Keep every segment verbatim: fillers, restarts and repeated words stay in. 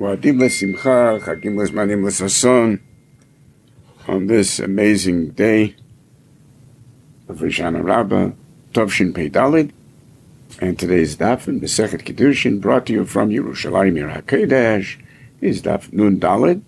Moadim L'Simcha, Chagim L'Zmanim L'Sason, on this amazing day of Rishana Rabbah, Tovshin Pei Dalid, and today's daf in Masechet Kiddushin, brought to you from Yerushalayim Yer HaKodesh, is daf Nun Dalid,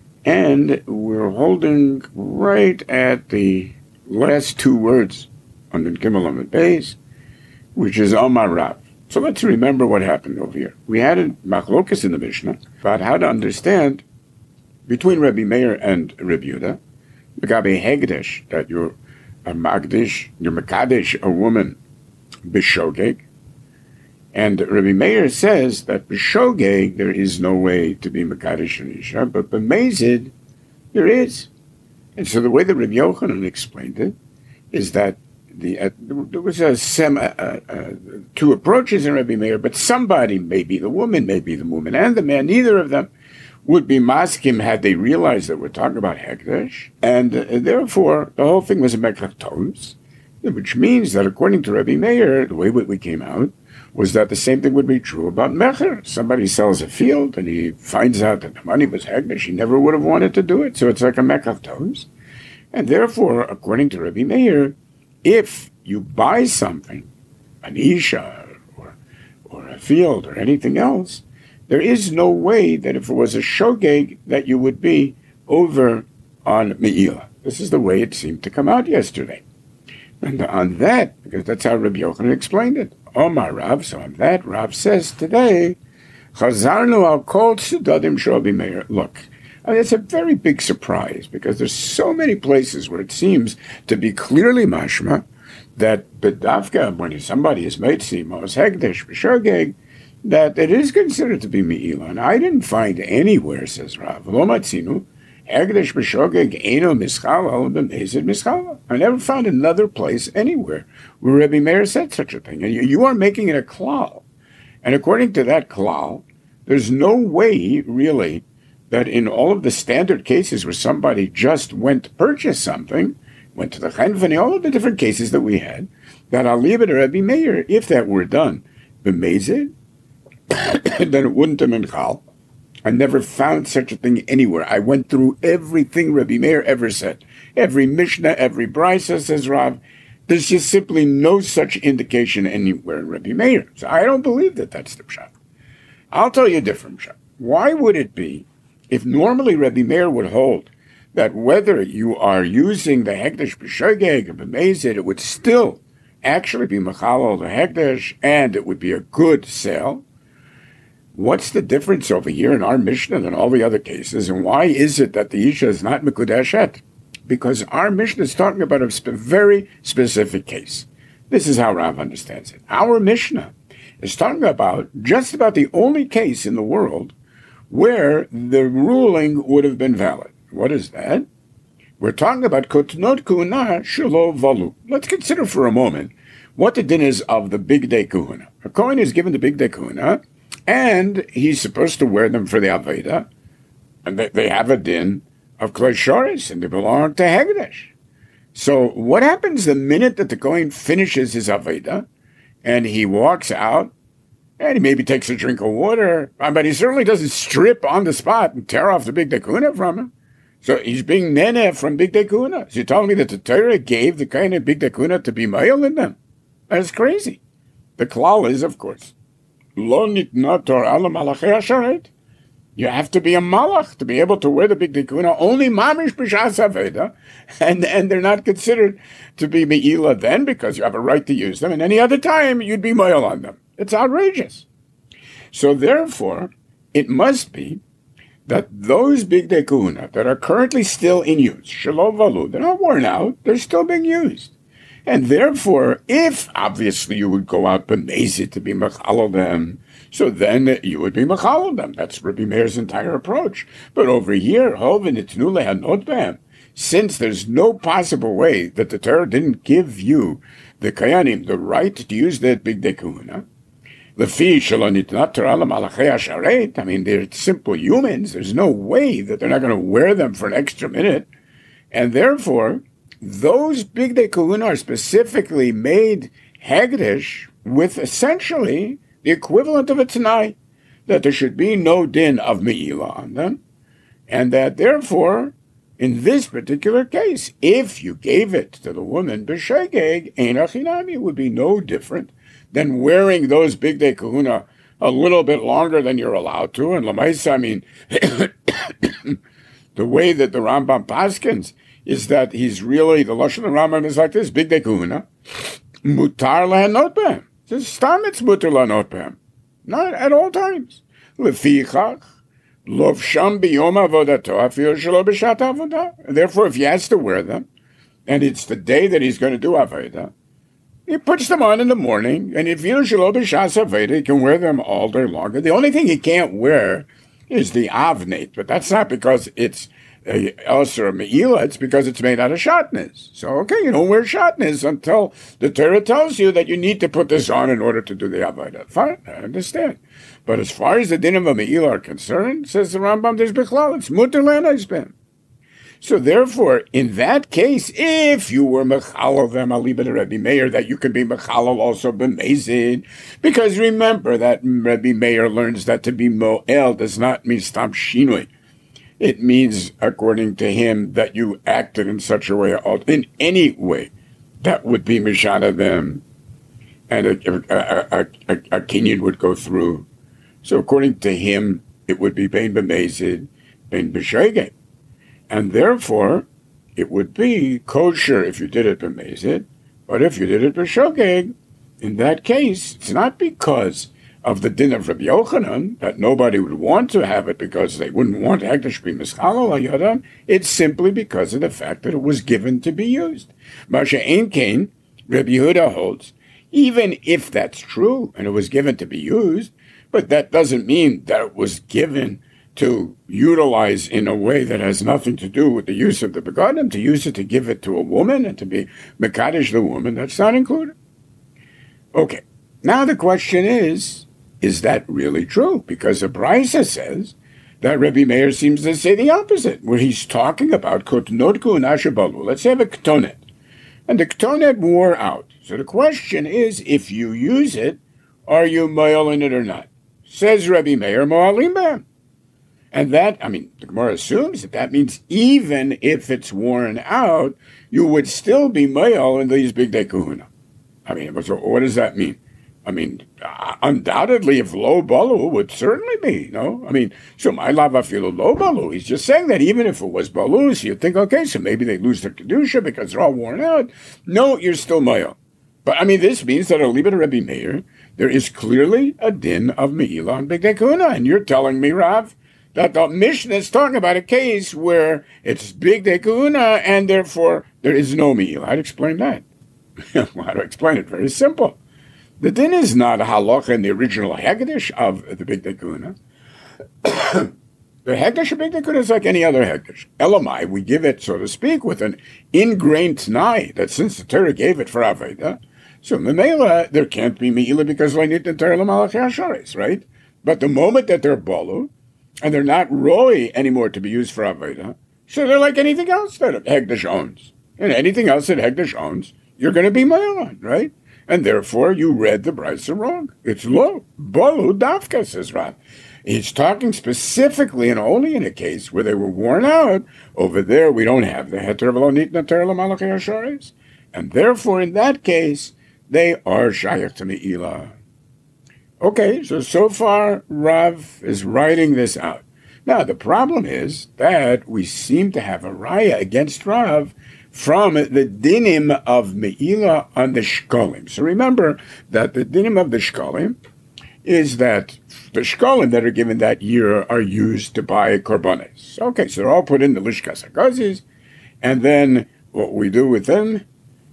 and we're holding right at the last two words on the Gimel Amud Beis, which is Omar Rav. So let's remember what happened over here. We had a machlokas in the Mishnah about how to understand between Rabbi Meir and Rabbi Yehuda, Megabe Hegdesh, that you're a Magdish, you're Mekadesh, a woman, B'shogeg. And Rabbi Meir says that B'shogeg, there is no way to be Mekadesh and Isha, but B'mezid, there is. And so the way that Rabbi Yochanan explained it is that The, uh, there was a sem, uh, uh, two approaches in Rabbi Meir, but somebody, maybe the woman, maybe the woman and the man, neither of them would be maskim had they realized that we're talking about Hekdesh, and uh, therefore the whole thing was a mekraktos, which means that according to Rabbi Meir, the way we came out was that the same thing would be true about Mecher. Somebody sells a field and he finds out that the money was Hekdesh, he never would have wanted to do it, so it's like a mekraktos, and therefore, according to Rabbi Meir, if you buy something, an isha or or a field or anything else, there is no way that if it was a shogeg that you would be over on Me'ilah. This is the way it seemed to come out yesterday. And on that, because that's how Rabbi Yochanan explained it, Omar Rav, so on that, Rav says today, Chazarnu al kol tzudadim shel Rabbi Meir. Look, I mean, it's a very big surprise because there's so many places where it seems to be clearly mashma that bedavka, when somebody is meitzi, mos hegdesh b'shogeg, that it is considered to be me'ilah. And I didn't find anywhere, says Rav, lo matzinu, hegdesh b'shogeg eno mischal al b'mezid mischal. I never found another place anywhere where Rabbi Meir said such a thing. And you, you are making it a klal. And according to that klal, there's no way, really, that in all of the standard cases where somebody just went to purchase something, went to the Chenvani, all of the different cases that we had, that I'll leave it to Rabbi Meir, if that were done, b'mezid, then it wouldn't have been chal. I never found such a thing anywhere. I went through everything Rabbi Meir ever said. Every Mishnah, every Brisa, says Rav. There's just simply no such indication anywhere in Rabbi Meir. So I don't believe that that's the pshat. I'll tell you a different pshat. Why would it be, if normally Rabbi Meir would hold that whether you are using the Hekdesh b'shogeg or b'mezid, it would still actually be mechalal the Hekdesh and it would be a good sale, what's the difference over here in our Mishnah than all the other cases? And why is it that the Isha is not Mekudeshet? Because our Mishnah is talking about a sp- very specific case. This is how Rav understands it. Our Mishnah is talking about just about the only case in the world where the ruling would have been valid. What is that? We're talking about kotnot kuhuna shelo valu. Let's consider for a moment what the din is of the big day kuhuna. A kohen is given the big day kuhuna, and he's supposed to wear them for the Aveda, and they, they have a din of klei shoris, and they belong to Hegdesh. So what happens the minute that the kohen finishes his Aveda, and he walks out, and he maybe takes a drink of water, but he certainly doesn't strip on the spot and tear off the big dekuna from him. So he's being nene from big dekuna. So you're telling me that the Torah gave the kind of big dekuna to be male in them? That's crazy. The klal is, of course, lo nitna Torah l'malachei hasharet. You have to be a malach to be able to wear the big dekuna, only mamish b'shas aveda, and and they're not considered to be me'ilah then because you have a right to use them, and any other time you'd be male on them. It's outrageous. So therefore, it must be that those big day kuhuna that are currently still in use, shelo valu, they're not worn out, they're still being used. And therefore, if obviously you would go out b'mezid to be mechalal them, so then you would be mechalal them. That's Rabbi Meir's entire approach. But over here, hovin itnu lehanot behem, since there's no possible way that the Torah didn't give you, the kayanim, the right to use that big day kuhuna, I mean, they're simple humans. There's no way that they're not going to wear them for an extra minute. And therefore, those big day kuhuna are specifically made Hegdesh with essentially the equivalent of a Tanai. that there should be no din of Me'ilah on them, and that therefore, in this particular case, if you gave it to the woman, b'shegeg, ein achinami, would be no different than wearing those bigdei kahuna a little bit longer than you're allowed to. And l'maisa, I mean, the way that the Rambam paskins is that he's really, the Lashon of Rambam is like this, bigdei kahuna, mutar lahanot behem. Just stam it's mutar lahanot behem. Not at all times. Lefichach, lovsham biyom avodato, afil shelo b'shat avodah. Therefore, if he has to wear them, and it's the day that he's going to do avodah, he puts them on in the morning, and if you shelo b'shas avodah, he can wear them all day longer. The only thing he can't wear is the avnate, but that's not because it's a elser or me'ilah, it's because it's made out of shatnez. So, okay, you don't wear shatnez until the Torah tells you that you need to put this on in order to do the avodah. Fine, I understand. But as far as the dinim of me'ilah are concerned, says the Rambam, there's bichlal, it's muter le'naisbem. So therefore, in that case, if you were mechalal them, aliba to Rebbe Meir, that you can be mechalal also b'mezid, because remember that Rebbe Meir learns that to be mo'el does not mean stam shinui. It means, according to him, that you acted in such a way, in any way, that would be mishana them, and a, a, a, a, a kinyan would go through. So according to him, it would be bein b'mezid, bein b'shegeg. And therefore, it would be kosher if you did it b'mezid, but if you did it b'shogeg, in that case, it's not because of the din of Rabbi Yochanan that nobody would want to have it because they wouldn't want Hekdesh be mischalal hayadam. It's simply because of the fact that it was given to be used. Masha Ein Kain, Rabbi Yehuda holds, even if that's true and it was given to be used, but that doesn't mean that it was given to utilize in a way that has nothing to do with the use of the begotten, to use it to give it to a woman and to be mekadesh the woman, that's not included. Okay, now the question is, is that really true? Because the Brisa says that Rebbe Meir seems to say the opposite, where he's talking about kotnotku and ashabalu. Let's have a ketonet. And the ketonet wore out. So the question is, if you use it, are you mo'el in it or not? Says Rebbe Meir, mo'alim b'hem. And that, I mean, the Gemara assumes that that means even if it's worn out, you would still be mo'el in these bigdei kahuna. I mean, so what does that mean? I mean, uh, undoubtedly, if lo balu would certainly be, no? I mean, so my lava filo lo balu. He's just saying that even if it was balu, so you'd think, okay, so maybe they lose their kedusha because they're all worn out. No, you're still mo'el. But I mean, this means that I'll leave it to Rebbe Meir. There is clearly a din of me'ilah on bigdei kahuna, and you're telling me, Rav, that the Mishnah is talking about a case where it's bigdei kahuna, and therefore there is no me'ilah. I'd explain that. Well, how do I explain it? Very simple. The din is not a halacha in the original hekdesh of the bigdei kahuna. The hekdesh of bigdei kahuna is like any other hekdesh. Elamai, we give it, so to speak, with an ingrained t'nai that since the Torah gave it for Aveda, so memela there can't be me'ilah because leinit the Torah l'malach hasharis, right? But the moment that they're balu and they're not roi anymore to be used for Aveda, so they're like anything else that hekdesh owns, and anything else that hekdesh owns, you're going to be me'il on, right? And therefore, you read the Brisa wrong. It's lo, balu dafka, says Rav. He's talking specifically and only in a case where they were worn out. Over there, we don't have the heter v'lo nitna Torah l'malach hasharis. And therefore, in that case, they are shayach to me'ilah. Okay, so, so far, Rav is writing this out. Now, the problem is that we seem to have a raya against Rav from the dinim of me'ilah on the shkolim. So remember that the dinim of the shkolim is that the shkolim that are given that year are used to buy korbanos. Okay, so they're all put in the lishkas hakazis, and then what we do with them,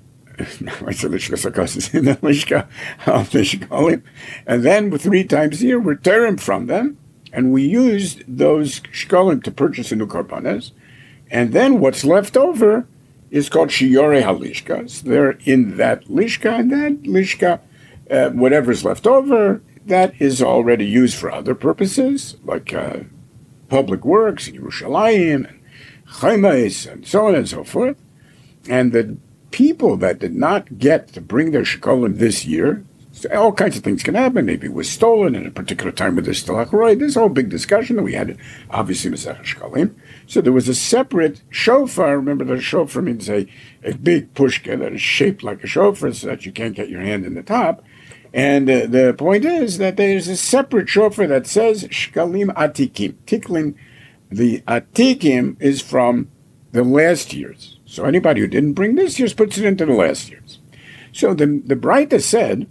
I said lishkas hakazis, in the lishka of the shkolim, and then three times a year we tear them from them, and we use those shkolim to purchase a new korbanos, and then what's left over is called Shiyorei HaLishkas. They're in that Lishka, and that Lishka, uh, whatever's left over, that is already used for other purposes, like uh, public works, Yerushalayim, and Chaimais, and so on and so forth. And the people that did not get to bring their Shkolim this year, So all kinds of things can happen. Maybe it was stolen in a particular time with the Stalachroi. This whole big discussion that we had, obviously, Masech Shkalim. So there was a separate shofar. Remember, the shofar means a, a big pushka that is shaped like a shofar so that you can't get your hand in the top. And uh, the point is that there's a separate shofar that says Shkalim Atikim. Tickling, the Atikim is from the last years. So anybody who didn't bring this year's puts it into the last year's. So the the Breita said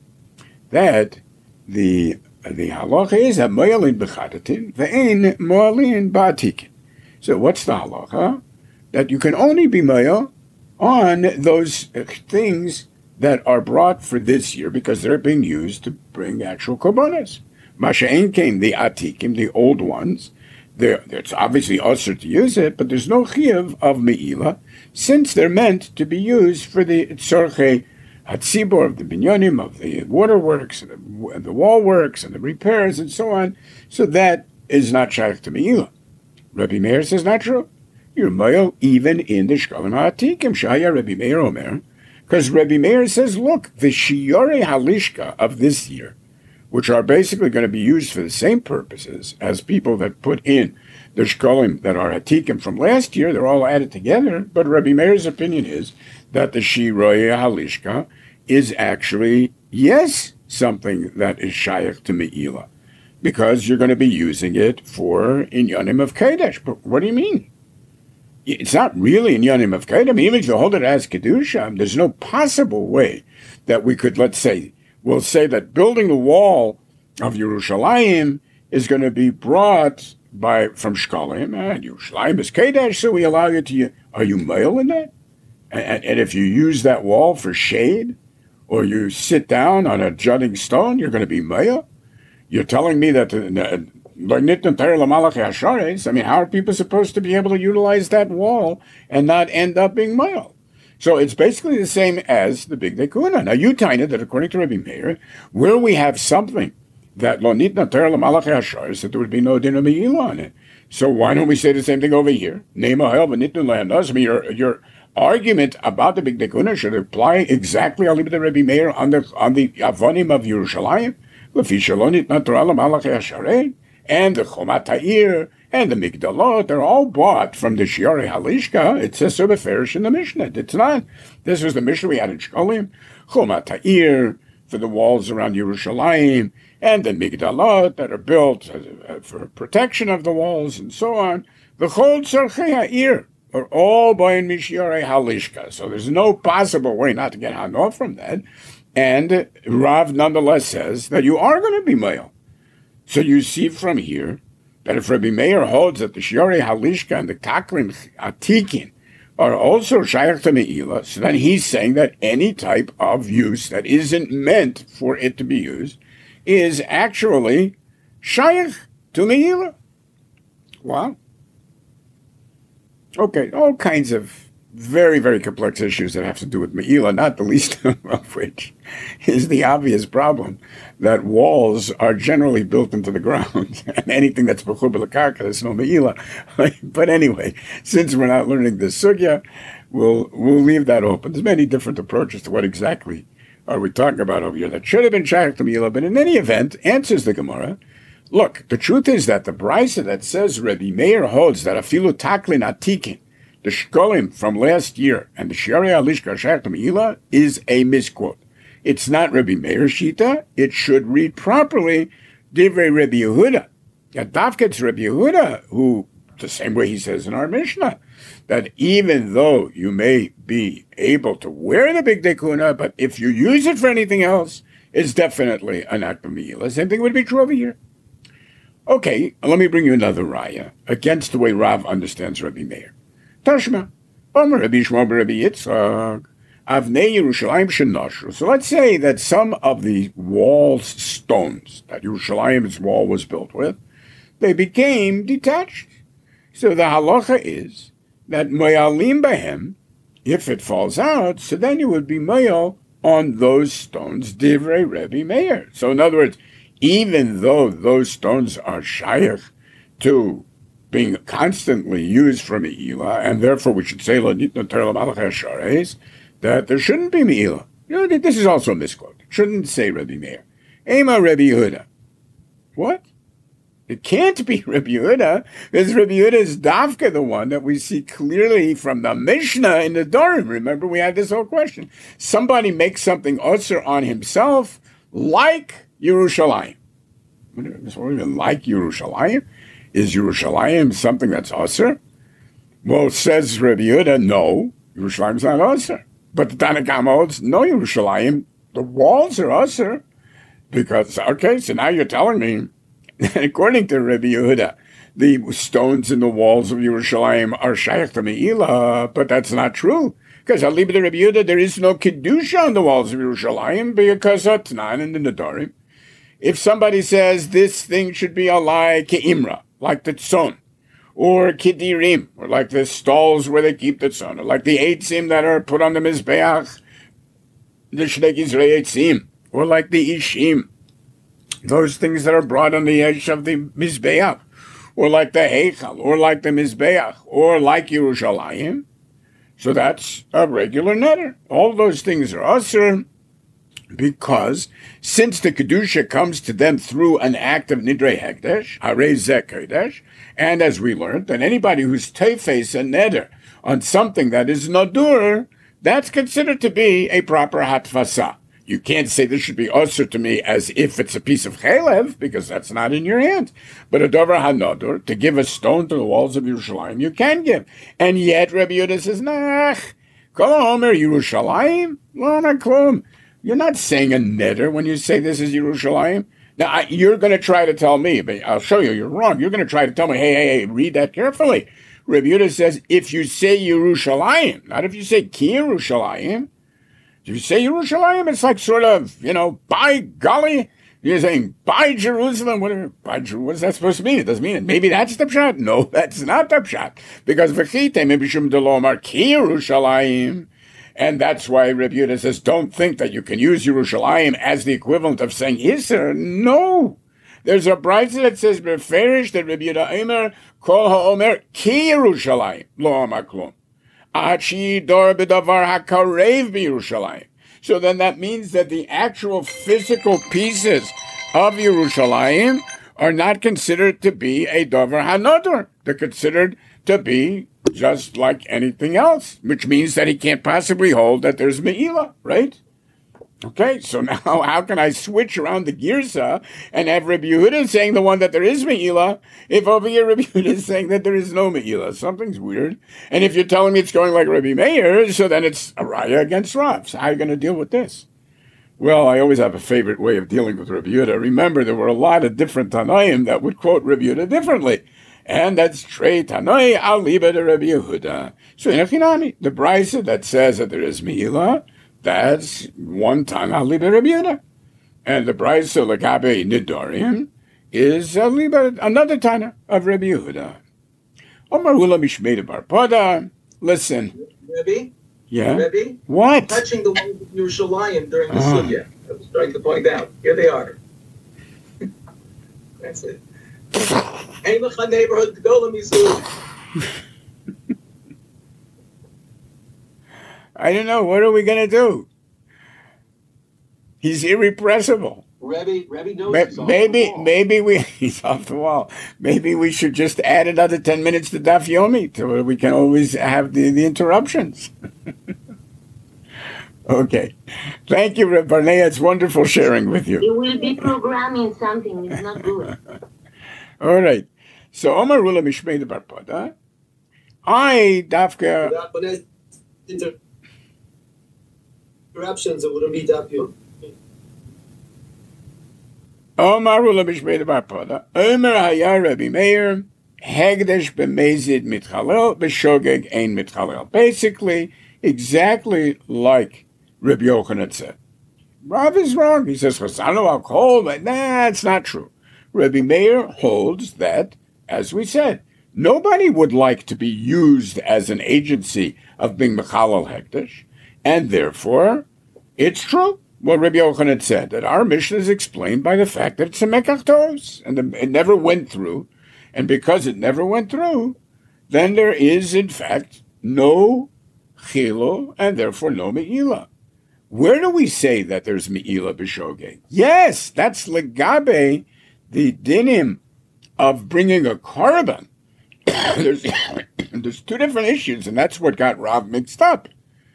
that the the halacha is a mo'alin b'chadatin ve'ein mo'alin ba'atikin. So what's the halacha? That you can only be mo'al on those things that are brought for this year because they're being used to bring actual korbanos. Masha'en came the atikim, the old ones. They're, it's obviously usher to use it, but there's no chiyuv of me'ilah since they're meant to be used for the tzorchei hatzibor of the binyanim, of the waterworks, and the, and the wall works, and the repairs, and so on. So that is not shaykh to me'ilah. Rabbi Meir says not true. You're mo'al even in the shkalim ha'atikim. Shaya Rabbi Meir Omer. Because Rabbi Meir says, look, the shiyorei halishka of this year, which are basically going to be used for the same purposes as people that put in the shkalim that are hatikim from last year, they're all added together. But Rabbi Meir's opinion is that the shiyorei halishka is actually, yes, something that is shaykh to me'ilah, because you're going to be using it for inyanim of Kodesh. But what do you mean? It's not really inyanim of Kodesh. Even if you hold it as Kedusha, there's no possible way that we could, let's say, we'll say that building the wall of Yerushalayim is going to be brought by from Shkalim, and Yerushalayim is Kodesh, so we allow you to, are you male in that? And, and if you use that wall for shade, or you sit down on a jutting stone, you're going to be male? You're telling me that, uh, I mean, how are people supposed to be able to utilize that wall and not end up being male? So it's basically the same as the Big Dekuna. Now you tell it that according to Rabbi Meir, where we have something that lo nitna ter l'malachei hashar, that there would be no din of me'ilah on it. So why don't we say the same thing over here? Name a hel v'nitnu le'anos. I mean, your your argument about the Big Dekuna should apply exactly al the Rabbi Meir on the on the avonim of Yerushalayim, l'fi shelo nitna ter l'malachei hashar, and the Chomat Ha'ir, and the Migdalot, they're all bought from the Shiorei Halishka. It says so beferish in the Mishnah. It's not. This was the Mishnah we had in Shkolim. Chomat Ha'ir, for the walls around Yerushalayim, and the Migdalot that are built for protection of the walls, and so on. The Chol Tzorchei Ha'ir are all bought in Shiorei Halishka. So there's no possible way not to get hung off from that. And Rav nonetheless says that you are going to be male. So you see from here that if Rabbi Meir holds that the Shiorei Halishka and the Taklim Atikin are also shaykh to me'ilah, so then he's saying that any type of use that isn't meant for it to be used is actually shaykh to me'ilah. Wow. Okay, all kinds of very, very complex issues that have to do with me'ilah, not the least of which is the obvious problem that walls are generally built into the ground, and anything that's b'chur b'lekarka is no me'ilah. But anyway, since we're not learning this sugya, we'll we'll leave that open. There's many different approaches to what exactly are we talking about over here that should have been shaykh to me'ilah, but in any event, answers the Gemara. Look, the truth is that the brisa that says Rabbi Meir holds that afilu taklin atikin, the shkolim from last year, and the Shiorei Halishka shaykh to me'ilah is a misquote. It's not Rabbi Meir Shita. It should read properly Divrei Rabbi Yehuda. Yadavket's Rabbi Yehuda, who, the same way he says in our Mishnah, that even though you may be able to wear the Big Dekuna, but if you use it for anything else, it's definitely an act of me'ilah. Same thing would be true over here. Okay, let me bring you another raya against the way Rav understands Rabbi Meir. Tashma, Omer Rabbi Shmuel Rabbi Yitzchak, Avnei Yerushalayim Shenashru. So let's say that some of the wall stones that Yerushalayim's wall was built with, they became detached. So the halacha is that moyalim behem, if it falls out, so then you would be moyal on those stones, divrei Rabbi Meir. So in other words, even though those stones are shaykh to being constantly used for me'ilah, and therefore we should say lo nitno ter l'malachei hashareis, that there shouldn't be me'ilah. You know, this is also a misquote. Shouldn't say Rabbi Meir. Ema Rabbi Yehuda. What? It can't be Rabbi Yehuda, because Rabbi Yehuda is Davka, the one that we see clearly from the Mishnah in the Dorim. Remember, we had this whole question. Somebody makes something usher on himself, like Yerushalayim. What even like Yerushalayim? Is Yerushalayim something that's usher? Well, says Rabbi Yehuda, no, Yerushalayim is not usher. But the Tanna Kamma holds, no, Yerushalayim, the walls are usher. Because, okay, so now you're telling me, according to Rabbi Yehuda, the stones in the walls of Yerushalayim are shaykh to Me'ilah, but that's not true. Because Alibah de Rabbi Yehuda, there is no Kedusha on the walls of Yerushalayim because of Tanan and the Nedarim. If somebody says this thing should be alai ke'imra, like the tzon, or kidirim, or like the stalls where they keep the tzon, or like the eitzim that are put on the mizbeach, the shnei gizrei eitzim, or like the ishim, those things that are brought on the edge of the mizbeach, or like the heichal, or like the mizbeach, or like Yerushalayim. So that's a regular netter. All those things are asur, because since the Kedusha comes to them through an act of Nidrei Hekdesh, Harei Zeh Kodesh, and as we learned, that anybody who's tefes a neder on something that is Nadur, that's considered to be a proper Hatvasa. You can't say this should be Osir to me as if it's a piece of Chalev, because that's not in your hands. But a Dover HaNadur, to give a stone to the walls of Yerushalayim, you can give. And yet Rabbi Yehuda says, nah, Kol HaOmer Yerushalayim, lo naklum. You're not saying a neder when you say this is Yerushalayim. Now, I, you're going to try to tell me, but I'll show you you're wrong. You're going to try to tell me, hey, hey, hey, read that carefully. Rabbi Yehuda says, if you say Yerushalayim, not if you say Ki Yerushalayim. If you say Yerushalayim, it's like sort of, you know, by golly, you're saying, by Jerusalem, whatever, by Jerusalem, what's that supposed to mean? It doesn't mean it. Maybe that's the pshat. No, that's not the pshat. Because v'chite mibishum delomar Ki Yerushalayim. And that's why Rabbi Yehuda says, don't think that you can use Yerushalayim as the equivalent of saying Isser. No. There's a brayta that says, Beferish, that Rabbi Yehuda Omer, Kol HaOmer, Ki Yerushalayim, Lo Amar Klum. Achi Dor B'davar HaKarev B'Yerushalayim. So then that means that the actual physical pieces of Yerushalayim are not considered to be a Dover HaNodor. They're considered to be just like anything else, which means that he can't possibly hold that there's Me'ilah, right? Okay, so now how can I switch around the girsa and have Rabbi Yehuda saying the one that there is Me'ilah, if over here Rabbi Yehuda is saying that there is no Me'ilah? Something's weird. And if you're telling me it's going like Rabbi Meir, so then it's a raya against Rav. So how are you going to deal with this? Well, I always have a favorite way of dealing with Rabbi Yehuda. Remember, there were a lot of different Tanaim that would quote Rabbi Yehuda differently. And that's Trei Tanoi Aliba de Rabbi Yehuda. So Echinami, the brayta that says that there is Me'ilah, that's one Tana Aliba Rabbi Yehuda. And the brayta Lagabe Nidorim is Aliba, another Tana of Rabbi Yehuda. Omar Ula Mishmei Bar Pada. Listen. Rabbi? Yeah? Rabbi? What? Touching the walls of Yerushalayim during the uh. Sugya. I was trying to point out. Here they are. That's it. Ain't a neighborhood to go, let me see. I don't know. What are we going to do? He's irrepressible. Rebbe, Rebbe knows Ma- he's off maybe, the wall. maybe we, he's off the wall. Maybe we should just add another ten minutes to Daf Yomi so we can always have the, the interruptions. Okay. Thank you, Reb Barnea. It's wonderful sharing with you. You will be programming something. It's not good. All right. So, Omar Rula Mishmei de Bar Pada. I, Dafka... But as interruptions, it wouldn't be Daf Yomi. Omar Rula Mishmei de Bar Pada. Omer Haya Rabbi Meir. Hegdesh b'mezid mitchalel. B'shogeg ein mitchalel. Basically, exactly like Rabbi Yochanan said. Rav is wrong. He says, Chasanu al-kol, but nah, it's not true. Rabbi Meir holds that, as we said, nobody would like to be used as an agency of being Mechalal Hekdesh, and therefore, it's true what Rabbi Yochanan said, that our mission is explained by the fact that it's a Mekach Tos, and the, it never went through, and because it never went through, then there is, in fact, no Chilo, and therefore no Me'ilah. Where do we say that there's Me'ila B'Shogeg? Yes, that's Legabe, the dinim of bringing a korban. there's, there's two different issues, and that's what got Rav mixed up.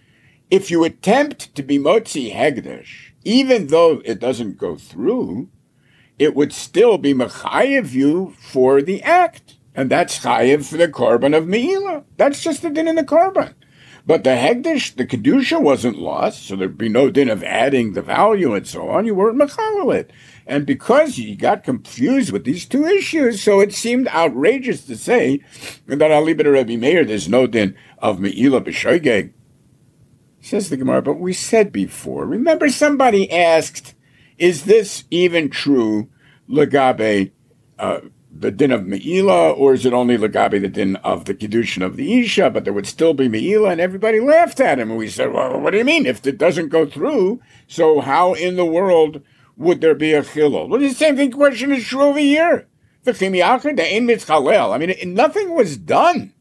If you attempt to be Motzi Hegdesh, even though it doesn't go through, it would still be Mechayev you for the act. And that's Chayev for the korban of Me'ila. That's just the din in the korban. But the Hegdesh, the Kedusha wasn't lost, so there'd be no din of adding the value and so on. You weren't Mechalel it. And because you got confused with these two issues, so it seemed outrageous to say that Ali ben Rabbi Meir, there's no din of Me'ila B'Shogeg. Says the Gemara, but we said before, remember somebody asked, is this even true, Legabe, uh, the din of Me'ila, or is it only Legabe, the din of the Kiddushin of the Isha, but there would still be Me'ila, and everybody laughed at him, and we said, well, what do you mean? If it doesn't go through, so how in the world would there be a chilul? Well, the same thing question is true over here. The chimiachar, the ein mitzchalel. I mean, nothing was done.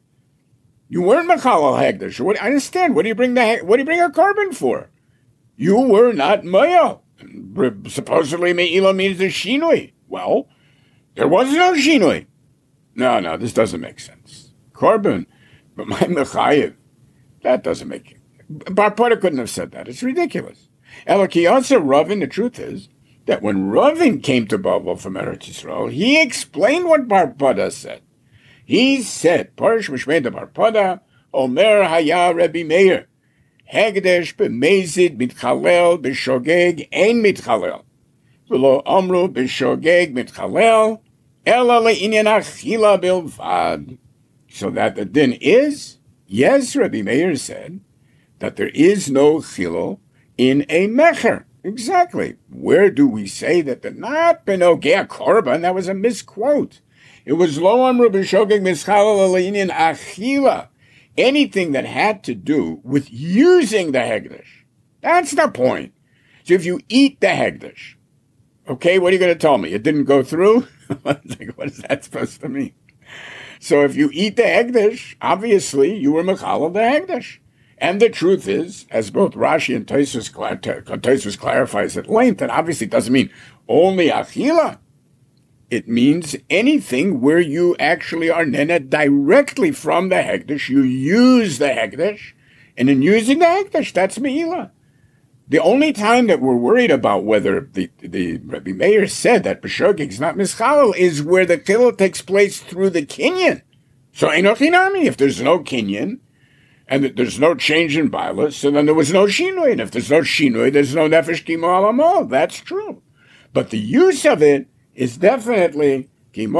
You weren't mechalel hegdesh. What, I understand. What do you bring the what do you bring a korban for? You were not moyel. Supposedly me'ila means the shinui. Well, there was no shinui. No, no, this doesn't make sense. Korban, but my mechayev, that doesn't make it. Bar Pada couldn't have said that. It's ridiculous. Elokiyasa Ravin, the truth is that when Ravin came to Babel from Eretz Yisrael, he explained what Bar Pada said. He said, Parish Mishmei Bar Pada, Omer Haya Rebbe Meir, Hegdesh b'mezid mitchalel b'shogeg ein mitchalel, v'lo amru b'shogeg mitchalel, ela le'inyan achila bilvad. So that the din is, yes, Rebbe Meir said, that there is no chilul in a mecher. Exactly. Where do we say that the not benogea korban? That was a misquote. It was lo amru b'shogeg mischalel le'inyan achila. Anything that had to do with using the hegdesh. That's the point. So if you eat the hegdesh, okay, what are you going to tell me? It didn't go through? What is that supposed to mean? So if you eat the hegdesh, obviously you were mechalel the hegdesh. And the truth is, as both Rashi and Tosfos clarifies at length, that obviously doesn't mean only achila. It means anything where you actually are nena directly from the hegdesh. You use the hegdesh, and in using the hegdesh, that's me'ila. The only time that we're worried about whether the the Rebbe Meir said that b'shogeg is not mischalel is where the chilul takes place through the kinyan. So enochinami, if there's no kinyan, and there's no change in bailus, so then there was no shinui. And if there's no shinui, there's no nefesh kimo alamol. That's true. But the use of it is definitely kimo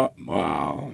alamol.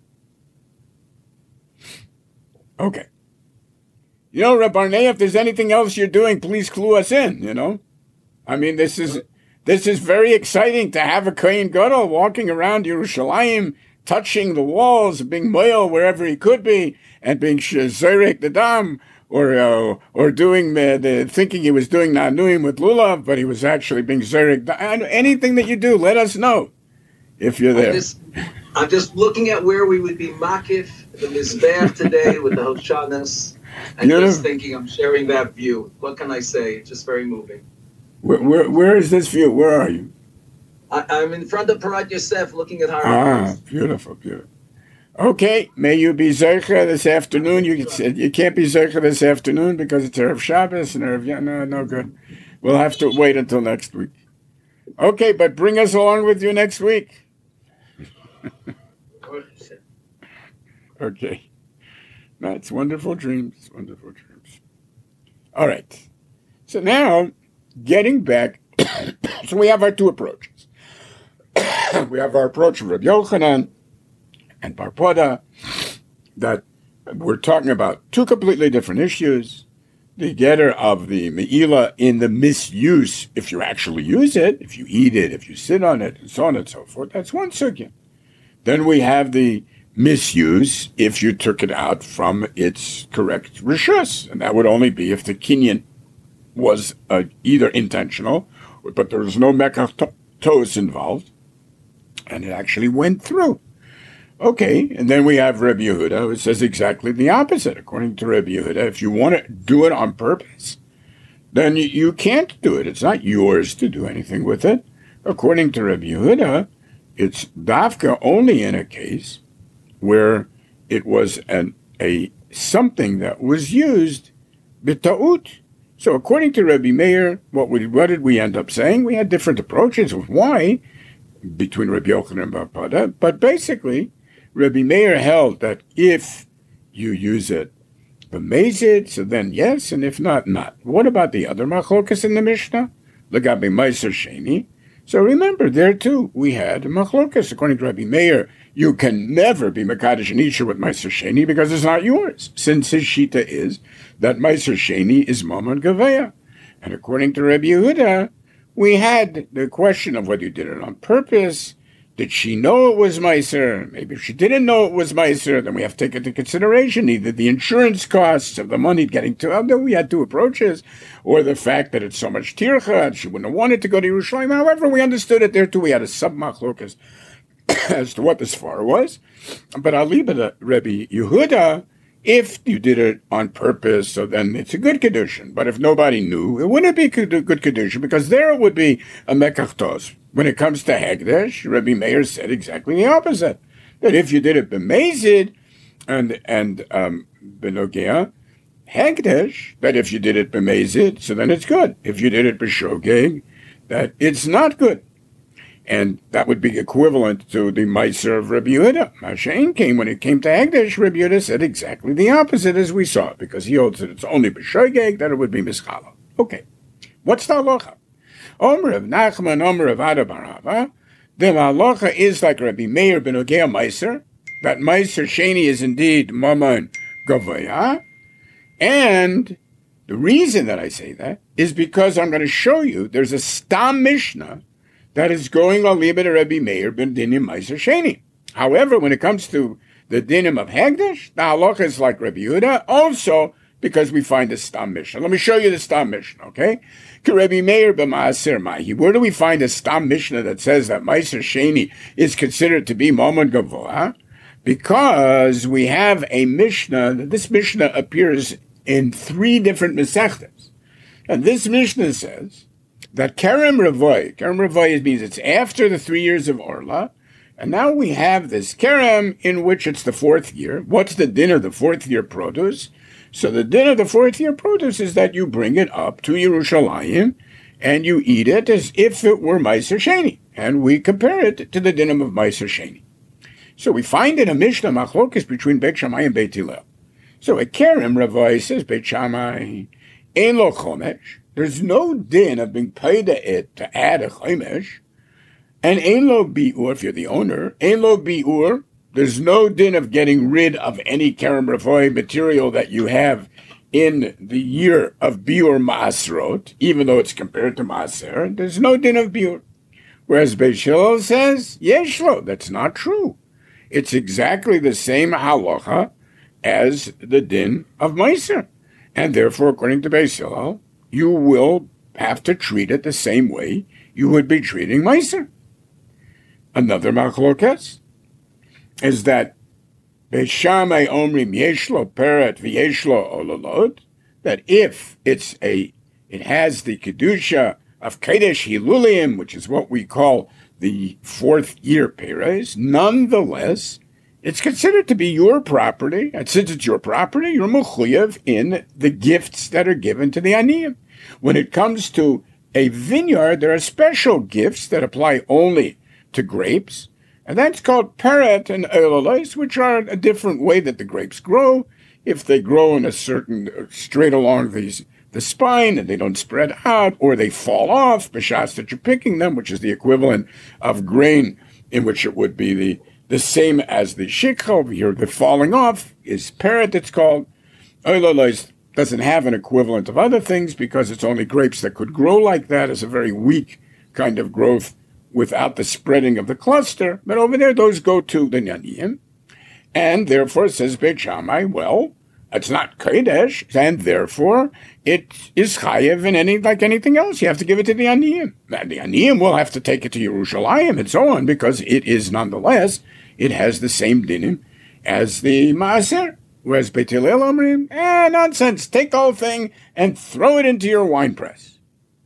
Okay. You know, Reb Barnea, if there's anything else you're doing, please clue us in, you know? I mean, this is this is very exciting to have a Kohen Gadol walking around Yerushalayim, touching the walls, being moyel wherever he could be, and being zerek the dam, or uh, or doing uh, the thinking he was doing nanuim with lulav, but he was actually being zerek. And anything that you do, let us know if you're there. I'm just, I'm just looking at where we would be makif the mizbeach today with the Hoshanas, and Beautiful. Just thinking, I'm sharing that view. What can I say? It's just very moving. Where where, where is this view? Where are you? I, I'm in front of Parat Yosef, looking at Har Ah, beautiful, beautiful. Okay, may you be Zercha this afternoon. You can, you can't be Zercha this afternoon because it's Erev Shabbos and Erev, yeah, no, no good. We'll have to wait until next week. Okay, but bring us along with you next week. Okay. That's wonderful dreams, wonderful dreams. All right. So now, getting back, so we have our two approaches. We have our approach of Rabbi Yochanan and Bar Pada, that we're talking about two completely different issues. The getter of the me'ila in the misuse, if you actually use it, if you eat it, if you sit on it, and so on and so forth, that's one sugya. Then we have the misuse if you took it out from its correct rishus, and that would only be if the kinyan was uh, either intentional, but there was no mekatos involved, and it actually went through. Okay, and then we have Rebbe Yehuda, who says exactly the opposite. According to Rebbe Yehuda, if you want to do it on purpose, then you, you can't do it. It's not yours to do anything with it. According to Rabbi Yehuda, it's dafka only in a case where it was an a something that was used b'ta'ut. So according to Rabbi Meir, what, we, what did we end up saying? We had different approaches of why between Rabbi Yochanan and Bar Pada, but basically Rabbi Meir held that if you use it b'mezid, so then yes, and if not, not. What about the other machlokas in the Mishnah? L'gabe meiser sheni. So remember, there too, we had machlokas. According to Rabbi Meir, you can never be mekadosh an isha with meiser sheni because it's not yours, since his shita is that meiser sheni is mamon gaveya. And according to Rabbi Yehuda, we had the question of whether you did it on purpose. Did she know it was meiser? Maybe if she didn't know it was meiser, then we have to take into consideration either the insurance costs of the money getting to, although we had two approaches, or the fact that it's so much tircha, and she wouldn't have wanted to go to Yerushalayim. However, we understood it there too. We had a sub-machlokas as to what the svara was. But I'll leave it at Rabbi Yehuda. If you did it on purpose, so then it's a good kedushin. But if nobody knew, it wouldn't be a good kedushin, because there would be a mekachtos. When it comes to Hegdesh, Rabbi Meir said exactly the opposite. That if you did it b'mezid and and um, b'nogea Hegdesh, that if you did it b'mezid, so then it's good. If you did it b'shogeg, that it's not good. And that would be equivalent to the Meiser of Rabbi Yehuda. Mashain came, when it came to Hegdesh, Rabbi Yehuda said exactly the opposite as we saw, because he holds that it's only b'shogeg, that it would be mischala. Okay, what's the halacha? Omer of Nachman, Omer of Ada Barava, the halacha is like Rabbi Meir ben Ogea Meiser, that Meiser Sheni is indeed Mammon Gavoya, and the reason that I say that is because I'm going to show you there's a Stam Mishnah that is going on Liba to Rabbi Meir ben Dinim Meiser Sheni. However, when it comes to the Dinim of Hegdesh, the halacha is like Rabbi Yehuda, also because we find the Stam Mishnah. Let me show you the Stam Mishnah, okay? Rabbi Meir b'Maaser Mahi. Where do we find a Stam Mishnah that says that Meiser Sheni is considered to be Mammon Gavoa? Because we have a Mishnah, this Mishnah appears in three different Masechtas. And this Mishnah says that Kerem Revoy, Kerem Revoy means it's after the three years of Orla, and now we have this Kerem in which it's the fourth year. What's the din of the fourth year produce? So the din of the fourth year produce is that you bring it up to Yerushalayim and you eat it as if it were Meiser Sheni. And we compare it to the dinim of Meiser Sheni. So we find in a Mishnah machlokas between Beit Shammai and Beit Hillel. So a Kerem Ravai says Beit Shammai, Ein lo chomesh. There's no din of being paid to it to add a chomesh. And Ein lo bi'ur, if you're the owner, Ein lo bi'ur, there's no din of getting rid of any Kerem Ravoy material that you have in the year of Biur Ma'asrot, even though it's compared to Ma'aser. There's no din of Biur. Whereas Beis Hillel says, Yeshlo, that's not true. It's exactly the same halacha as the din of Meiser. And therefore, according to Beis Hillel, you will have to treat it the same way you would be treating Meiser. Another machlokas is that Beis Shammai omrim yeshlo peret v'yeshlo ololot, that if it's a, it has the kedusha of Kodesh Hilulim, which is what we call the fourth year peres, nonetheless, it's considered to be your property, and since it's your property, you're mechuyev in the gifts that are given to the aniyim. When it comes to a vineyard, there are special gifts that apply only to grapes, and that's called peret and elolos, which are a different way that the grapes grow. If they grow in a certain, straight along these, the spine, and they don't spread out, or they fall off, b'shas that you're picking them, which is the equivalent of grain, in which it would be the, the same as the shikha over here. The falling off is peret, it's called. Elolos doesn't have an equivalent of other things, because it's only grapes that could grow like that. It's a very weak kind of growth without the spreading of the cluster. But over there, those go to the Nyaniyim. And therefore, says Beit Shammai, well, it's not Kodesh, and therefore it is Chayev in any, like anything else. You have to give it to the Aniyim. And the Aniyim will have to take it to Yerushalayim and so on, because it is nonetheless, it has the same dinim as the Maaser. Whereas Beit Hillel Omrim, eh, nonsense. Take the whole thing and throw it into your wine press.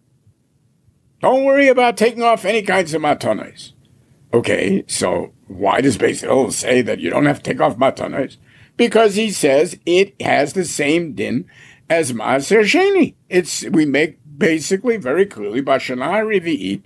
Don't worry about taking off any kinds of matanos. Okay, so why does Beit Hillel say that you don't have to take off matanos? Because he says it has the same din as Maaser Sheni. It's, we make basically very clearly, Bashana Revi'it,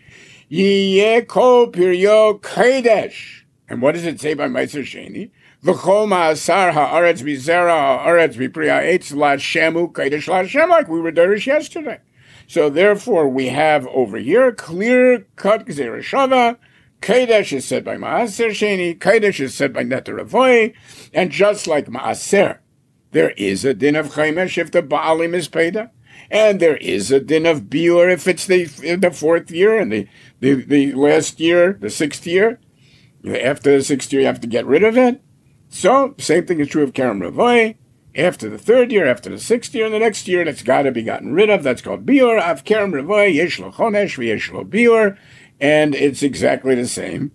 Yiyeh kol piryo kodesh. And what does it say by Maaser Sheni? V'chol ma'asar ha'aretz mizera ha'aretz mipri ha'etz la'shemu kodesh la'shem, like we were derish yesterday. So therefore, we have over here clear-cut Gzeira Shava. Kodesh is said by Maaser Sheni. Kodesh is said by Neter Avoy. And just like Maaser, there is a din of Chaimesh if the Baalim is Peda. And there is a din of Biur if it's the the fourth year and the, the, the last year, the sixth year. After the sixth year, you have to get rid of it. So, same thing is true of Kerem Ravoy. After the third year, after the sixth year, and the next year, that's got to be gotten rid of. That's called Biur. Av Kerem Ravoy, Yesh Lo Chonesh, V'yesh Lo Biur. And it's exactly the same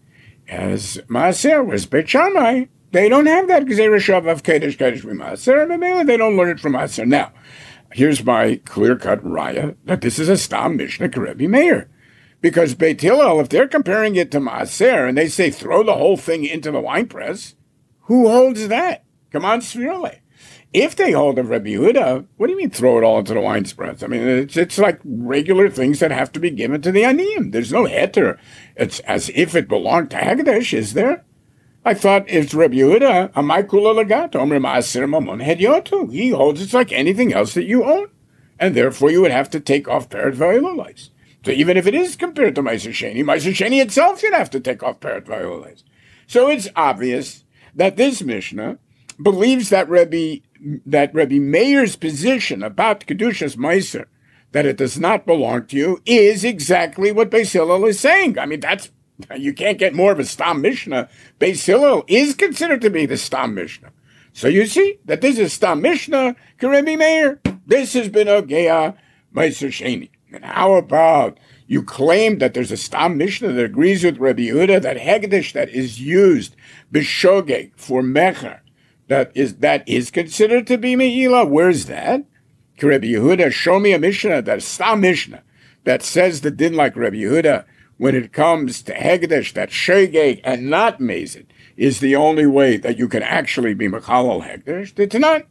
as Maaser, whereas Beit Shammai, they don't have that Gzeira Shava of Kodesh, Kodesh Maaser, and they don't learn it from Maaser. Now, here's my clear-cut raya that this is a Stam Mishnah Rebbe Meir. Because Beit Hillel, if they're comparing it to Maaser, and they say throw the whole thing into the wine press, who holds that? Come on, Svirle. If they hold of Rabbi Yehuda, what do you mean throw it all into the wine press? I mean, it's it's like regular things that have to be given to the Aniyim. There's no heter. It's as if it belonged to Haggadah, is there? I thought it's Rabbi Yehuda, Amai Kula Lagat, Omer Ma'aser Mamon Hedyotu. He holds it's like anything else that you own. And therefore you would have to take off Peret Va'ilolais. So even if it is compared to Maaser Sheni, Maaser Sheni itself should have to take off Peret Va'ilolais. So it's obvious that this Mishnah believes that Rabbi that Rabbi Meir's position about Kedushas Maaser, that it does not belong to you, is exactly what Beis Hillel is saying. I mean, that's, you can't get more of a Stam Mishnah. Beis Hillel is considered to be the Stam Mishnah. So you see that this is Stam Mishnah, Rabbi Meir. This has been a Geya Maaser Sheni. And how about you claim that there's a Stam Mishnah that agrees with Rabbi Yehuda that Hegdish that is used b'shogeg for mecher, that is that is considered to be meila? Where's that? Rabbi Yehuda, show me a Mishnah, that Stam Mishnah, that says the din like Rabbi Yehuda when it comes to Hegdish, that shogeg and not mezid is the only way that you can actually be mechalal Hegdish. It's not.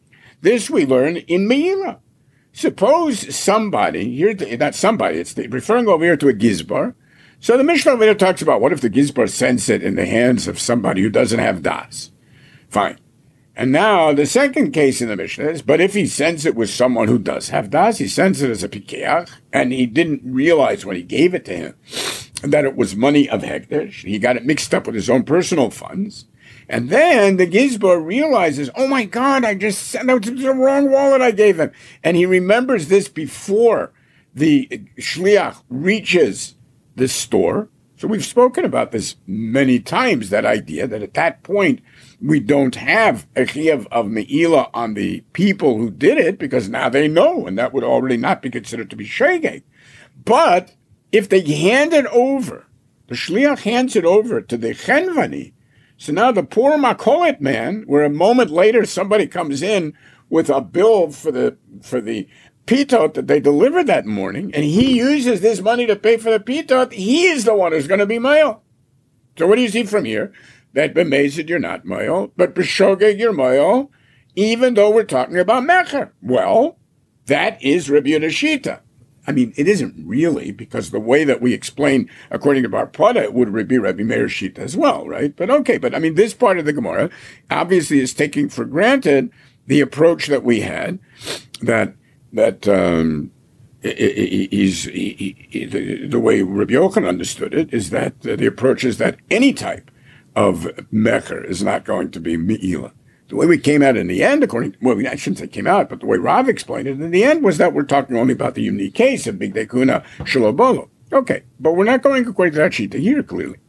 This we learn in meila. Suppose somebody, here, not somebody, it's the, referring over here to a gizbar. So the Mishnah over there talks about what if the gizbar sends it in the hands of somebody who doesn't have das? Fine. And now the second case in the Mishnah is, but if he sends it with someone who does have das, he sends it as a pikeach, and he didn't realize when he gave it to him that it was money of Hekdesh. He got it mixed up with his own personal funds. And then the Gizbar realizes, oh my God, I just sent out the wrong wallet I gave him. And he remembers this before the Shliach reaches the store. So we've spoken about this many times, that idea that at that point we don't have a chiyuv of me'ila on the people who did it, because now they know, and that would already not be considered to be shegeg. But if they hand it over, the Shliach hands it over to the Chenvani, so now the poor Makolet man, where a moment later somebody comes in with a bill for the for the pitot that they delivered that morning, and he uses this money to pay for the pitot, he is the one who's going to be male. So what do you see from here? That b'mezid you're not male, but b'shogeg you're male, even though we're talking about mecher. Well, that is Rabbi Yehuda Shita. I mean, it isn't really, because the way that we explain, according to Bar Pada, it would be Rabbi Meir Shita as well, right? But okay, but I mean, this part of the Gemara obviously is taking for granted the approach that we had, that that um, is the, the way Rabbi Yochanan understood it, is that the approach is that any type of mecher is not going to be me'ila. The way we came out in the end, according to, well, I shouldn't say came out, but the way Rav explained it in the end was that we're talking only about the unique case of Bigdei Kuna Shalobolo. Okay, but we're not going according to that shita here, clearly.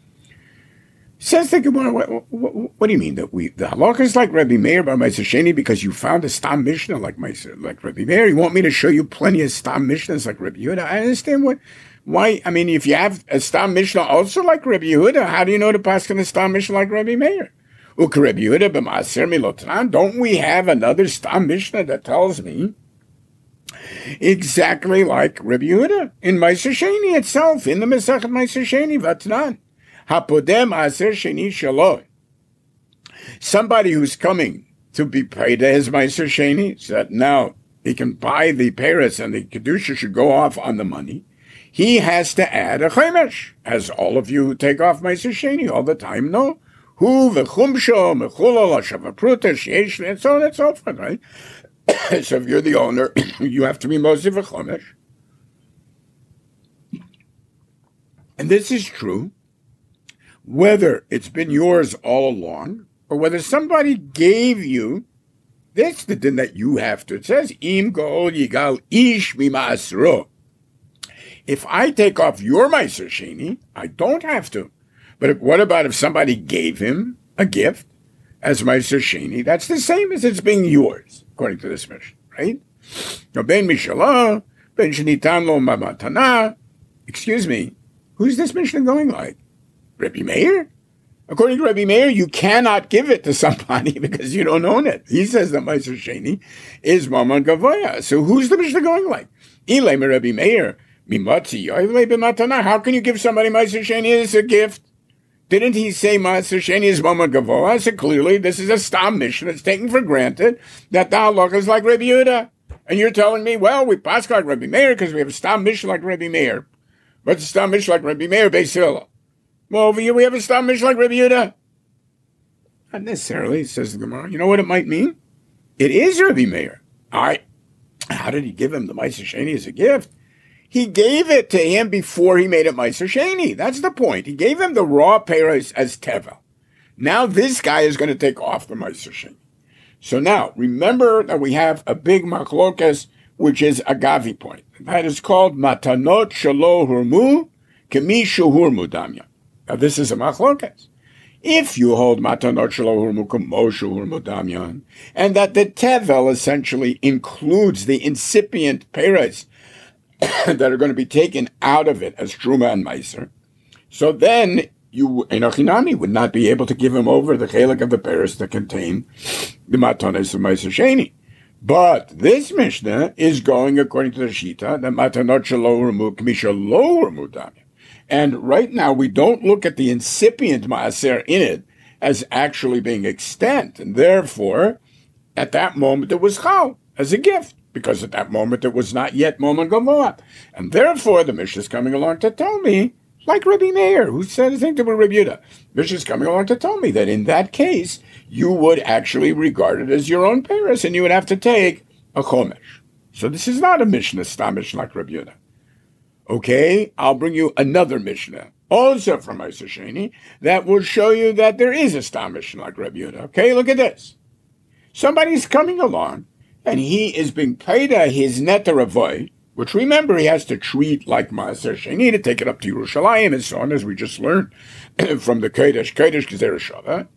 Says the Gemara, what, what, what do you mean that we, the halakha is like Rabbi Meir bar Maaser Sheni because you found a Stam Mishnah like Maaser, like Rabbi Meir? You want me to show you plenty of Stam Mishnahs like Rabbi Yehuda? I understand what, why, I mean, if you have a Stam Mishnah also like Rabbi Yehuda, how do you know to pass on a Stam Mishnah like Rabbi Meir? U'Rabbi Yehuda b'Maaser Milotran. Don't we have another Stam Mishnah that tells me exactly like Rabbi Yehuda in Meiser Sheni itself, in the Masechet Meiser Sheni Vatnan? Hapodem Maaser Sheni Shalo. Somebody who's coming to be paid as Meiser Sheni, so that now he can buy the Paris and the Kedusha should go off on the money. He has to add a Chemesh, as all of you who take off Meiser Sheni all the time know. Hu v'chumsho mechulol hashavapruta sheyesh, and so on and so forth, right? So if you're the owner, you have to be Moshe v'chomesh. And this is true, whether it's been yours all along, or whether somebody gave you this, the din that you have to. It says, Im go'ol yigal ish mima'asro. If I take off your Meiser Sheni, I don't have to. But if, what about if somebody gave him a gift as Meiser Sheni? That's the same as it's being yours, according to this Mishnah, right? Now, ben mishalah, ben shenitan lo mamatana. Excuse me, who's this Mishnah going like? Rabbi Meir? According to Rabbi Meir, you cannot give it to somebody because you don't own it. He says that Meiser Sheni is Maman Gavoya. So who's the Mishnah going like? Ilay me Rabbi Meir, mimatzi yoivle b'matana. How can you give somebody Meiser Sheni as a gift? Didn't he say Meiser Sheni is Maman Gavoya? So clearly this is a Stam Mishnah. It's taken for granted that the halacha is like Rabbi Yehuda. And you're telling me, well, we pass like Rabbi Meir because we have a Stam Mishnah like Rabbi Meir. What's a Stam Mishnah like Rabbi Meir? Beis Hillel. Well, over here we have a Stam Mishnah like Rabbi Yehuda. Not necessarily, says the Gemara. You know what it might mean? It is Rabbi Meir. All right. How did he give him the Meiser Sheni as a gift? He gave it to him before he made it Meiser Sheni. That's the point. He gave him the raw peiros as tevel. Now this guy is going to take off the Meiser Sheni. So now, remember that we have a big machlokas, which is a gavi point. That is called matanot shelo hurmu kemi shuhurmu damya. Now, this is a machlokas. If you hold matanot shelo hurmu kemo shuhurmu damya, and that the tevel essentially includes the incipient peiros that are going to be taken out of it as truma and meiser, so then you, Enochinami, would not be able to give him over the chelik of the peiros that contain the matanos of Meiser Sheni. But this Mishnah is going according to the Shita that matanot shelo hurmu kemi shelo hurmu damya. And right now, we don't look at the incipient maaser in it as actually being extant. And therefore, at that moment, it was chal, as a gift. Because at that moment, it was not yet moment gavoa. And therefore, the Mishnah is coming along to tell me, like Rabbi Meir, who said the same thing with Rabbi Yehuda. Mishnah is coming along to tell me that in that case, you would actually regard it as your own peiros, and you would have to take a chomesh. So this is not a Mishnah stamish like Rabbi Yehuda. Okay, I'll bring you another Mishnah, also from Meiser Sheni, that will show you that there is a Stam Mishnah like Rabbi Yehuda. Okay, look at this. Somebody's coming along, and he is being paid his neter avoy, which remember he has to treat like Meiser Sheni to take it up to Yerushalayim and so on, as we just learned from the Kodesh, Kodesh Gezer Shava.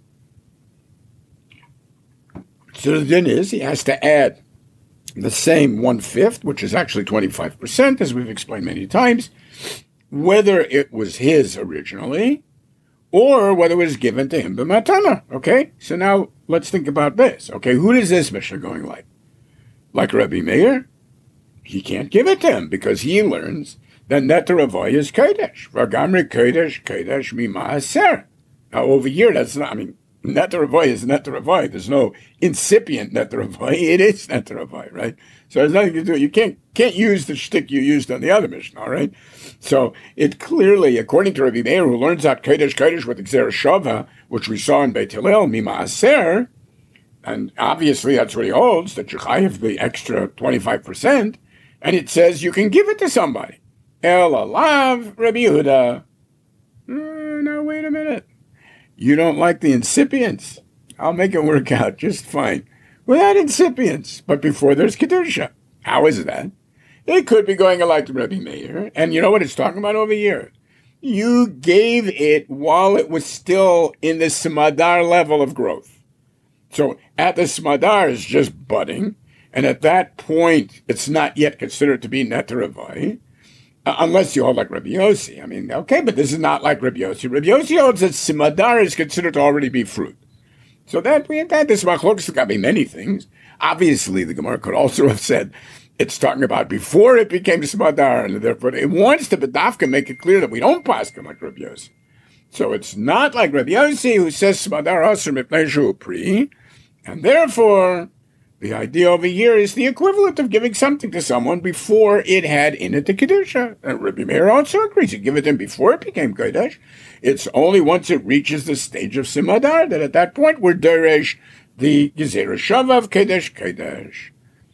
So the din is he has to add the same one-fifth, which is actually twenty-five percent, as we've explained many times, whether it was his originally or whether it was given to him by matana. Okay? So now let's think about this. Okay, who is this Mishnah going like? Like Rabbi Meir? He can't give it to him because he learns that neter avoy is kodesh. Vagamri kodesh, kodesh mima'aser. Now over here, that's not, I mean, neter avoy is neter avoy. There's no incipient neter avoy. It is neter avoy, right? So there's nothing to do. You can't can't use the shtick you used on the other Mishnah, all right? So it clearly, according to Rabbi Meir, who learns out kodesh kodesh with Gzer Shava, which we saw in Beit Hillel, mima'aser, and obviously that's what he holds, that you chayav the extra twenty-five percent, and it says you can give it to somebody. El alav Rabbi Yehuda. Uh, now wait a minute. You don't like the incipients? I'll make it work out just fine without incipients. But before there's Kedusha. How is that? It could be going like Rabbi Meir. And you know what it's talking about over here? You gave it while it was still in the Smadar level of growth. So at the Smadar is just budding. And at that point, it's not yet considered to be neter avoy. Uh, unless you hold like Rabbi Yossi. I mean, okay, but this is not like Rabbi Yossi. Rabbi Yossi holds that Simadar is considered to already be fruit. So that we had this machlokes could be many things. Obviously, the Gemara could also have said it's talking about before it became smadar, and therefore it wants to bedafka make it clear that we don't pass him like Rabbi Yossi. So it's not like Rabbi Yossi who says smadar asur mipnei shu pri, and therefore the idea over here is the equivalent of giving something to someone before it had in it the kedusha. And Rabbi Meir also agrees. You give it to him before it became kodesh. It's only once it reaches the stage of simadar that at that point we're deresh the gezerah shava of kodesh kodesh.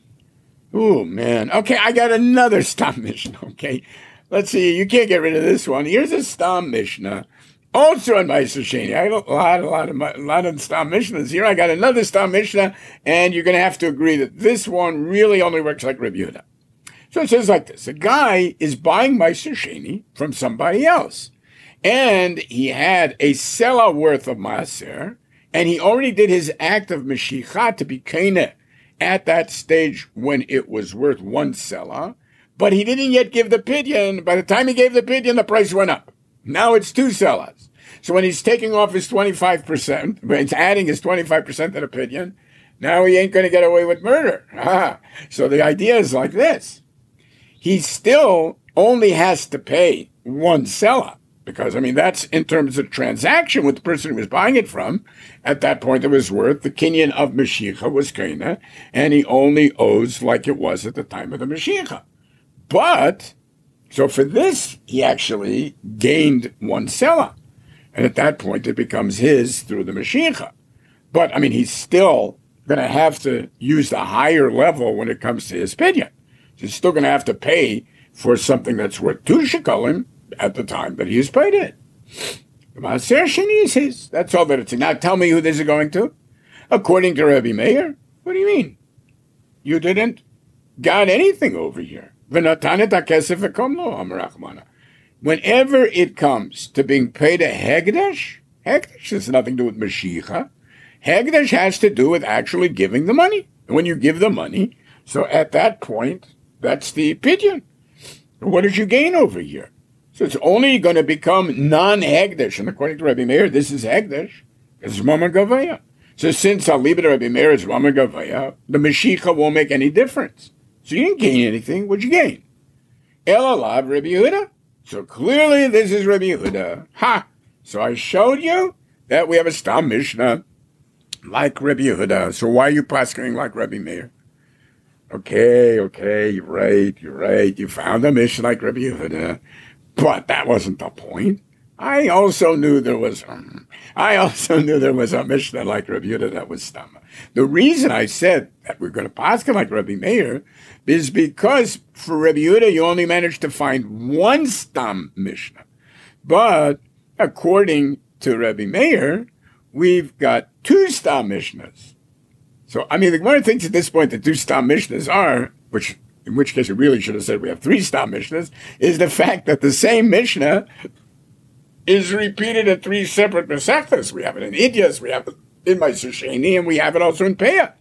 Oh man. Okay, I got another Stam Mishnah. Okay, let's see. You can't get rid of this one. Here's a Stam Mishnah. Also in Ma'aser Sheni. I got a lot, a lot of, a lot of Stam Mishnahs here. I got another Stam Mishnah, and you're going to have to agree that this one really only works like Rabbi Yehuda. So it says like this: a guy is buying Ma'aser Sheni from somebody else, and he had a selah worth of Ma'aser, and he already did his act of Meshicha to be Keneh at that stage when it was worth one selah, but he didn't yet give the pidyon. By the time he gave the pidyon, the price went up. Now it's two sellers. So when he's taking off his twenty-five percent, when he's adding his twenty-five percent to the pidyon, now he ain't going to get away with murder. Ah. So the idea is like this. He still only has to pay one seller. Because, I mean, that's in terms of transaction with the person who was buying it from. At that point, it was worth, the kinyan of Mashiach was Kena, and he only owes like it was at the time of the Mashiach. But, so for this, he actually gained one selah. And at that point, it becomes his through the Mashiach. But, I mean, he's still going to have to use the higher level when it comes to his pidyon. So he's still going to have to pay for something that's worth two shekalim at the time that he has paid it. The Maaser Sheni is his. That's all that it's. Now tell me who this is going to. According to Rabbi Meir, what do you mean? You didn't got anything over here. Whenever it comes to being paid a Hegdesh, Hegdesh has nothing to do with Mashiach. Hegdesh has to do with actually giving the money. And when you give the money, so at that point, that's the pidyon. What did you gain over here? So it's only going to become non-Hegdesh. And according to Rabbi Meir, this is Hegdesh. It's Mama Gavaya. So since I'll leave it to Rabbi Meir, it's Mama Gavaya, the Mashiach won't make any difference. So you didn't gain anything. What'd you gain? El Alav Rabbi Yehuda. So clearly this is Rabbi Yehuda. Ha! So I showed you that we have a Stam Mishnah like Rabbi Yehuda. So why are you pasking like Rabbi Meir? Okay, okay, you're right, you're right. You found a Mishnah like Rabbi Yehuda. But that wasn't the point. I also knew there was, um, I also knew there was a Mishnah like Rabbi Yehuda that was Stam. The reason I said that we're going to pass like Rabbi Meir is because for Rabbi Yehuda you only managed to find one Stam Mishnah. But according to Rabbi Meir, we've got two Stam Mishnahs. So, I mean, the Gemara thinks at this point that two Stam Mishnahs are, which in which case we really should have said we have three Stam Mishnahs, is the fact that the same Mishnah is repeated in three separate Masechtas. We have it in Idyas, we have it in Ma'aser Sheni, and we have it also in Peah.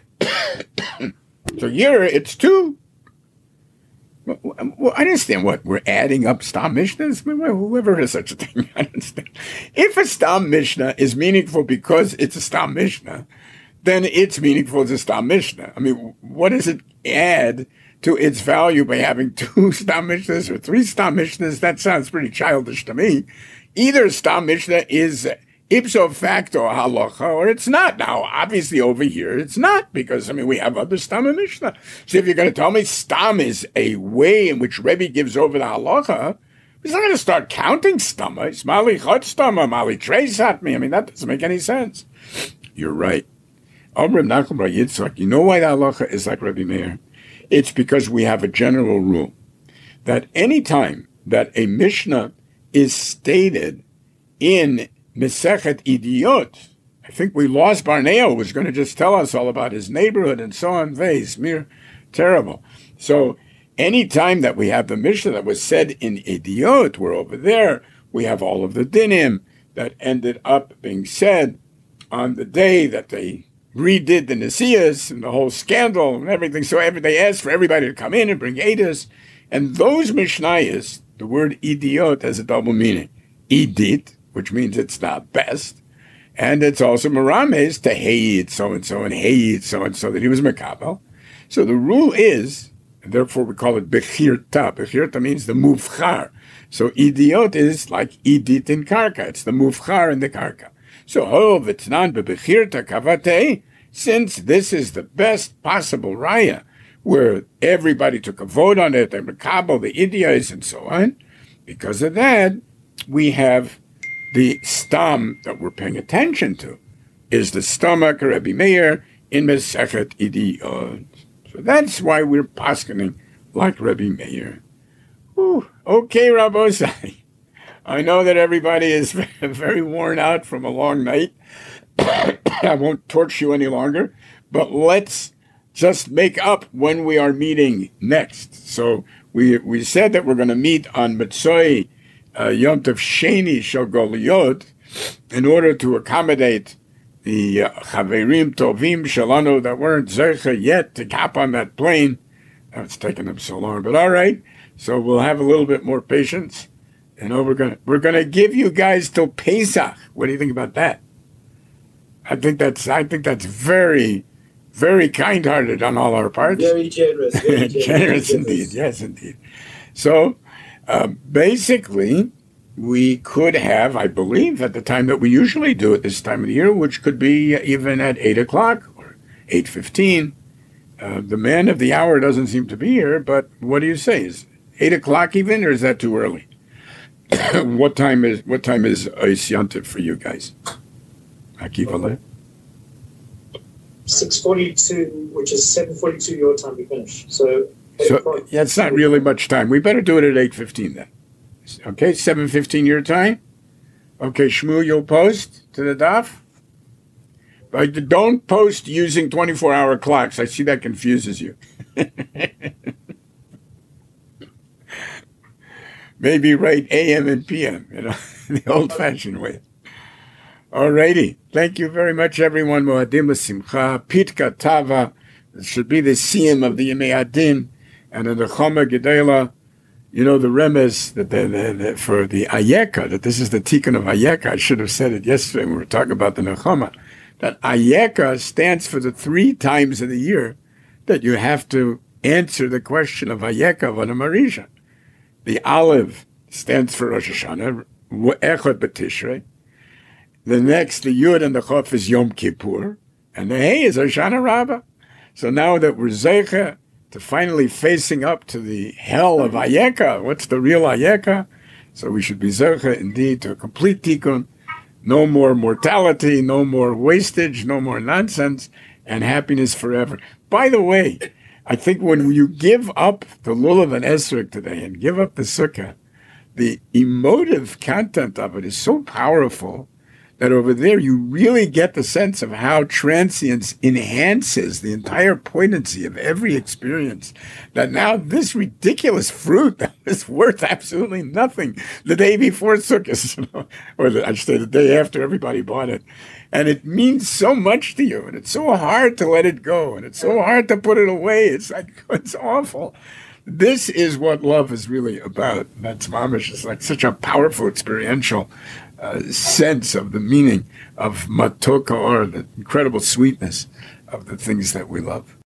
So here it's two. Well, I understand what, we're adding up Stam Mishnahs? Whoever has such a thing, I understand. If a Stam Mishnah is meaningful because it's a Stam Mishnah, then it's meaningful as a Stam Mishnah. I mean, what does it add to its value by having two Stam Mishnahs or three Stam Mishnahs? That sounds pretty childish to me. Either Stam Mishnah is ipso facto halacha, or it's not. Now, obviously over here, it's not, because, I mean, we have other Stam Mishnah. So if you're going to tell me Stam is a way in which Rebbe gives over the halacha, he's not going to start counting Stamas. Mali chot stama, mali tres hatmi. I mean, that doesn't make any sense. You're right. Amr Nachum Bar Yitzchak, you know why the halacha is like Rabbi Meir? It's because we have a general rule that any time that a Mishnah is stated in Mesechet Idiot, I think we lost Barneo, who was going to just tell us all about his neighborhood and so on. Vase, mere terrible. So any time that we have the Mishnah that was said in Idiot, we're over there, we have all of the dinim that ended up being said on the day that they redid the Nesias and the whole scandal and everything. So every, they asked for everybody to come in and bring Edus. And those Mishnayos, the word idiot has a double meaning. Idit, which means it's not best, And it's also Merames to Hayid so-and-so and Hayid so-and-so that he was Mekabel. So the rule is, and therefore we call it Bechirta. Bechirta means the Mufchar. So Idiot is like Idit in Karka. It's the Mufchar in the Karka. So Hov Etznan Bechirta Kavate, since this is the best possible Raya, where everybody took a vote on it, and Mekabel, the Idiots, and so on, because of that, we have the stam that we're paying attention to is the stomach Rabbi Meir in Mesechet Idiot. So that's why we're paskening like Rabbi Meir. Whew. Okay, Rabbosai. I know that everybody is very worn out from a long night. I won't torture you any longer, but let's just make up when we are meeting next. So we we said that we're going to meet on Mitzvah uh, Yom Tov Sheni Shel Goliyot in order to accommodate the uh, Chaverim Tovim Shalano that weren't Zercha yet to cap on that plane. Oh, it's taken them so long, but all right. So we'll have a little bit more patience. You know, we're gonna we're gonna give you guys till Pesach. What do you think about that? I think that's I think that's very, very kind-hearted on all our parts. Very generous. Very generous, generous indeed. Yes, indeed. So uh, basically, we could have, I believe, at the time that we usually do at this time of the year, which could be even at eight o'clock or eight fifteen. Uh, the man of the hour doesn't seem to be here, but what do you say? Is eight o'clock even, or is that too early? what time is what time is Ois Yontif for you guys? Akiva. six forty-two, which is seven forty-two your time to finish. So, so yeah, it's not really much time. We better do it at eight fifteen then. Okay, seven fifteen your time. Okay, Shmuel, you'll post to the daf. But don't post using twenty-four hour clocks. I see that confuses you. Maybe write A M and P M, you know, the old-fashioned way. All righty. Thank you very much, everyone. Moadim l'simcha. Pitka Tava. It should be the siyum of the Yemei Adin. And in the Choma Gedela, you know, the remez that the, the, the, for the Ayeka, that this is the tikkun of Ayeka. I should have said it yesterday when we were talking about the Nechama. That Ayeka stands for the three times of the year that you have to answer the question of Ayeka of Marisha. The Aleph stands for Rosh Hashanah, Echad B'Tishrei. The next, the Yud and the Chof is Yom Kippur, and the Hey is Hoshana Rabbah. So now that we're Zeicha to finally facing up to the hell of Ayeka, what's the real Ayeka? So we should be Zeicha indeed to a complete tikkun. No more mortality, no more wastage, no more nonsense, and happiness forever. By the way, I think when you give up the Lulav and Esrog today and give up the Sukkah, the emotive content of it is so powerful that over there you really get the sense of how transience enhances the entire poignancy of every experience. That now this ridiculous fruit that was worth absolutely nothing the day before Sukkot, you know, or the, I should say the day after everybody bought it. And it means so much to you, and it's so hard to let it go, and it's so hard to put it away. It's like, it's awful. This is what love is really about. That's mamish. It's like such a powerful experiential uh, sense of the meaning of matoka, or the incredible sweetness of the things that we love.